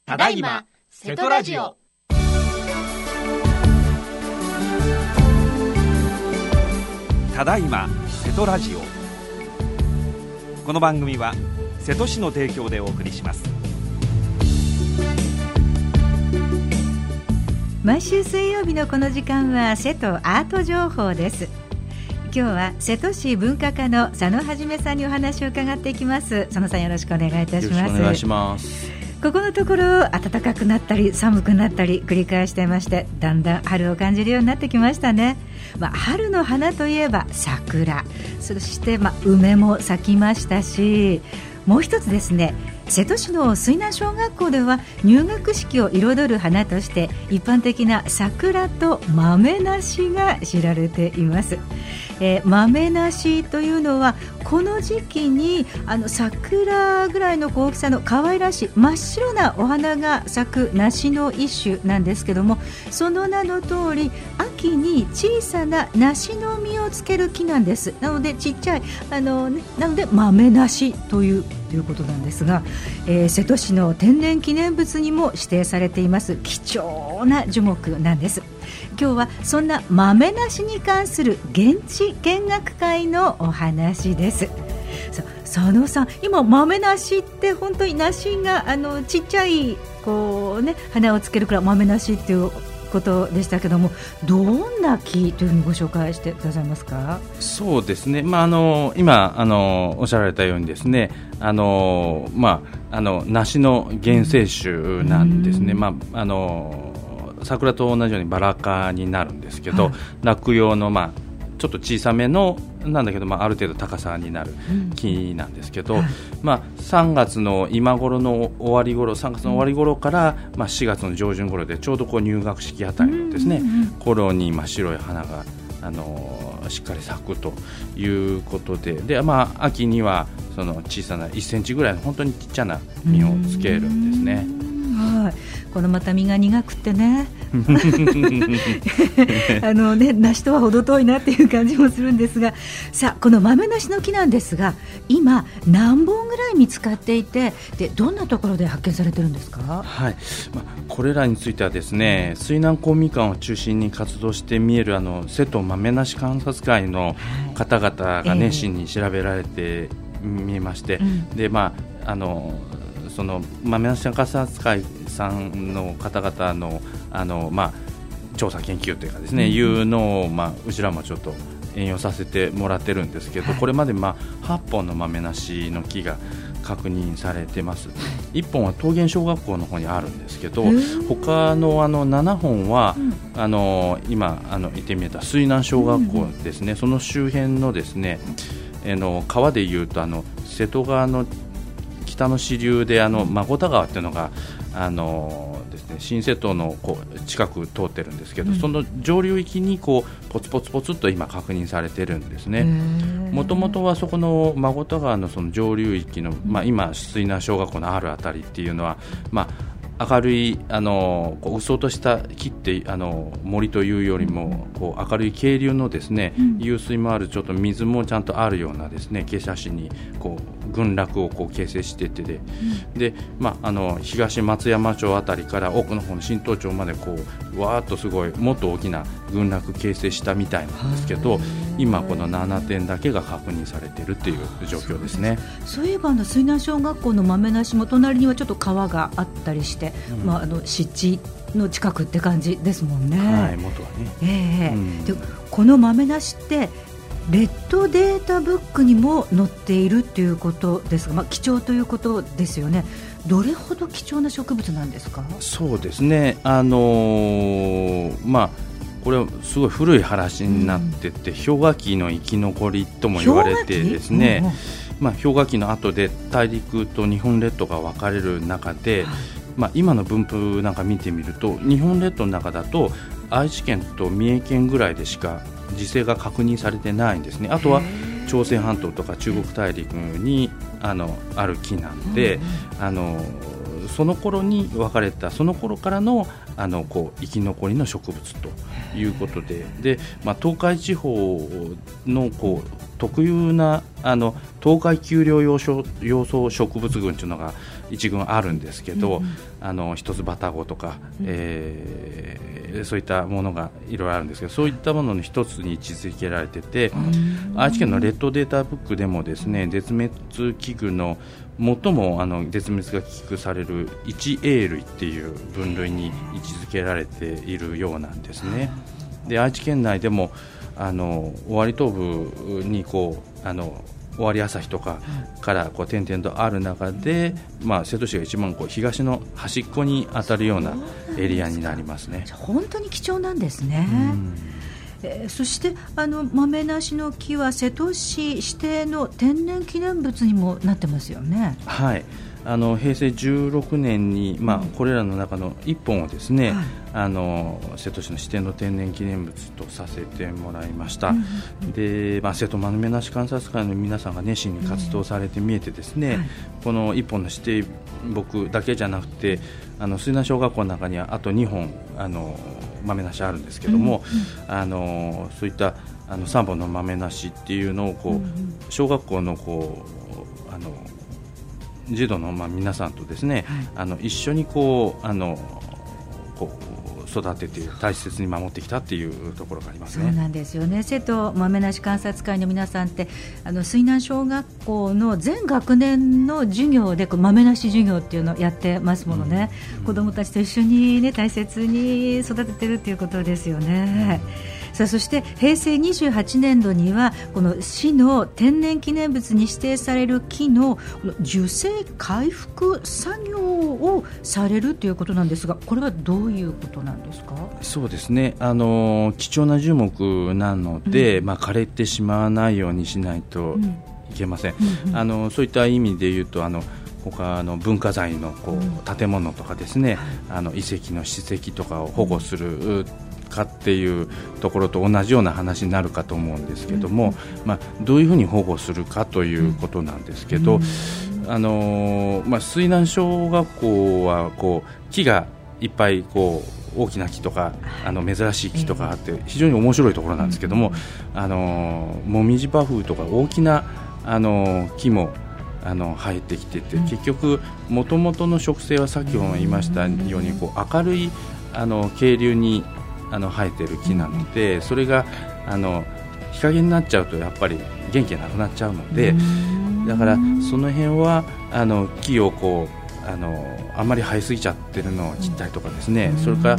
ただいま瀬戸ラジオ。 ただいま瀬戸ラジオ。この番組は瀬戸市の提供でお送りします。 毎週水曜日のこの時間は瀬戸アート情報です。今日は瀬戸市文化課の佐野はじめさんにお話を伺っていきます。佐野さん、よろしくお願いいたします。 よろしくお願いします。 ここのところ暖かくなったり寒くなったり繰り返していまして、だんだん春を感じるようになってきましたね。春の花といえば桜、そして梅も咲きましたし、もう一つですね、瀬戸市の水南小学校では入学式を彩る花として一般的な桜と豆梨が知られています。豆梨というのはこの時期に桜ぐらいの大きさの可愛らしい真っ白なお花が咲く梨の一種なんですけども、その名の通り秋に小さな梨の実をつける木なんです。なのでちっちゃいなので豆梨ということなんですが、瀬戸市の天然記念物にも指定されています貴重な樹木なんです。今日はそんな豆梨に関する現地見学会のお話です。佐野さん、今豆梨って本当に梨がちっちゃい花をつけるから豆梨っていうことでしたけども、どんな木というふうにご紹介してくださいますか？ そうですね、今おっしゃられたようにですね、梨の原生種なんですね。桜と同じようにバラ科になるんですけど、落葉のちょっと小さめのなんだけど、ある程度高さになる木なんですけど、3月の今頃の終わり頃、3月の終わり頃から、4月の上旬頃でちょうど入学式あたりのですね、頃に白い花がしっかり咲くということで、秋にはその小さな1センチぐらいの本当にちっちゃな実をつけるんですね。 このまた実が苦くってね梨とは程遠いなっていう感じもするんですが、さあこの豆梨の木なんですが、今何本ぐらい見つかっていて、でどんなところで発見されてるんですか？ これらについてはですね、水南公民館を中心に活動して見える瀬戸豆梨観察会の方々が熱心に調べられて見えまして、でその豆梨観察会さんの方々の調査研究というかですね、いうのをうちらもちょっと援用させてもらってるんですけど、これまで8本の豆梨の木が確認されてます。1本は桃源小学校の方にあるんですけど、他の7本は今言ってみた水南小学校ですね、その周辺のですね、川でいうと瀬戸川の北の支流で孫田川っていうのがですね、新瀬戸の近く通ってるんですけど、その上流域にポツポツポツと今確認されてるんですね。もともとはそこの孫田川のその上流域の、今水南小学校のあるあたりっていうのは、明るいうっそうとした木って森というよりも明るい渓流のですね、湧水もある、ちょっと水もちゃんとあるようなですね、傾斜地に群落を形成していて、で、東松山町あたりから奥の方の新東町までわーっとすごいもっと大きな群落形成したみたいなんですけど、今この7点だけが確認されているっていう状況ですね。 そういえば水南小学校の豆梨も隣にはちょっと川があったりして、湿地の近くって感じですもんね。 元はね。 でこの豆梨ってレッドデータブックにも載っているということですが、貴重ということですよね。どれほど貴重な植物なんですか？ そうですね、これはすごい古い話になってて、氷河期の生き残りとも言われてですね、氷河期の後で大陸と日本列島が分かれる中で、今の分布なんか見てみると、日本列島の中だと愛知県と三重県ぐらいでしか自生が確認されてないんですね。あとは朝鮮半島とか中国大陸にある木なんで、 その頃に分かれたその頃からのこう生き残りの植物ということで、東海地方のこう特有な東海丘陵養草植物群というのが一群あるんですけど、一つバタゴとか、そういったものがいろいろあるんですけど、そういったものの一つに位置づけられてて、愛知県のレッドデータブックでもですね、絶滅危惧の最も絶滅が危惧される 1A 類っていう分類に位置づけられているようなんですね。で、愛知県内でも尾張東部にこう尾張旭とかからこう点々とある中で、瀬戸市が一番こう東の端っこに当たるようなエリアになりますね。 本当に貴重なんですね。そして豆梨の木は瀬戸市指定の天然記念物にもなってますよね。 はい、平成16年に、これらの中の1本をですね、瀬戸市の指定の天然記念物とさせてもらいました。で、瀬戸豆梨観察会の皆さんが熱心に活動されて見えてですね、この1本の指定木だけじゃなくて水南小学校の中にはあと2本豆梨あるんですけども、そういった3本の豆梨っていうのをこう、小学校のこう児童の皆さんとですね、一緒にこう育てて大切に守ってきたっていうところがありますね。 そうなんですよね。瀬戸豆梨観察会の皆さんって水南小学校の全学年の授業で豆梨授業っていうのをやってますものね。子どもたちと一緒に、ね、大切に育ててるっていうことですよね。さあ、そして平成28年度にはこの市の天然記念物に指定される木の樹勢回復作業をされるということなんですが、これはどういうことなんですか？ そうですね、貴重な樹木なので、枯れてしまわないようにしないといけません。そういった意味で言うと他の文化財のこう建物とかですね、遺跡の史跡とかを保護するかっていうところと同じような話になるかと思うんですけども、どういうふうに保護するかということなんですけど、水南小学校はこう木がいっぱいこう大きな木とか珍しい木とかあって非常に面白いところなんですけども、もみじ馬風とか大きな木も生えてきてて、結局もともとの植生はさっきも言いましたようにこう明るい渓流に生えてる木なので、それが日陰になっちゃうとやっぱり元気がなくなっちゃうので、だからその辺は木をこうあんまり生えすぎちゃってるのを切ったりとかですね、それから、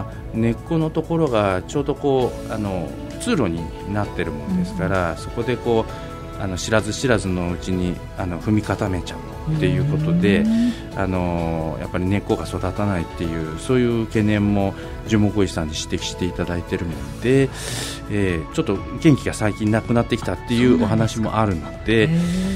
根っこのところがちょうどこう通路になってるもんですから、そこでこう知らず知らずのうちに踏み固めちゃうっていうことで、やっぱり根っこが育たないっていうそういう懸念も樹木医さんに指摘していただいているので、ちょっと元気が最近なくなってきたっていうお話もあるので、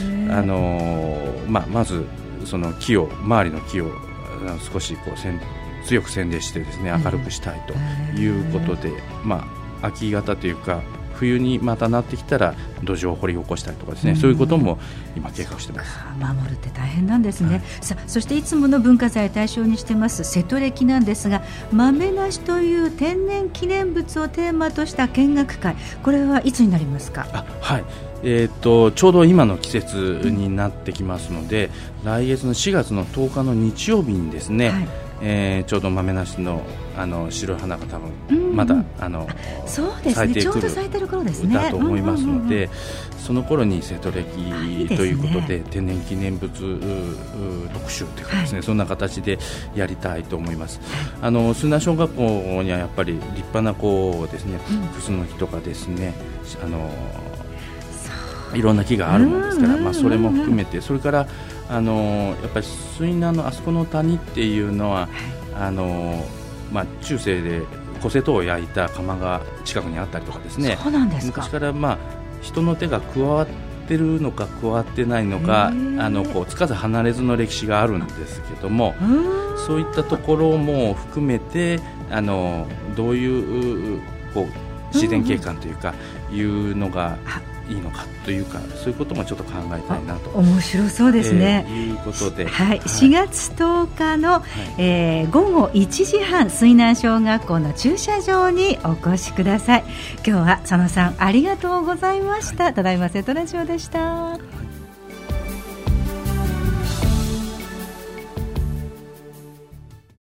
まずその木を周りの木を少しこう強く宣伝してですね、明るくしたいということで、秋型というか冬にまたなってきたら土壌を掘り起こしたりとかですね、そういうことも今計画しています。 守るって大変なんですね。さあ、そしていつもの文化財を対象にしてます瀬戸歴なんですが、豆梨という天然記念物をテーマとした見学会、これはいつになりますか？ はい、ちょうど今の季節になってきますので、来月の4月の10日の日曜日にですね、ちょうど豆梨の白い花が多分まだそうですね、ちょうど咲いてる頃ですねだと思いますので、その頃に瀬戸歴ということで天然記念物特集というかですね、そんな形でやりたいと思います。水南小学校にはやっぱり立派なこうですね、クスノキとかですね、いろんな木があるものですから、それも含めて、それからやっぱり水南のあそこの谷っていうのは、中世で古瀬戸を焼いた窯が近くにあったりとかですね、 そうなんですか。 昔から人の手が加わってるのか加わってないのかこうつかず離れずの歴史があるんですけども、そういったところも含めてどういうこう自然景観というかいうのがいいのかというか、そういうこともちょっと考えたいなと。 面白そうですね。 いうことで、 はい、4月10日の、午後1時半、水南小学校の駐車場にお越しください。今日は佐野さんありがとうございました。ただいま瀬戸ラジオでした。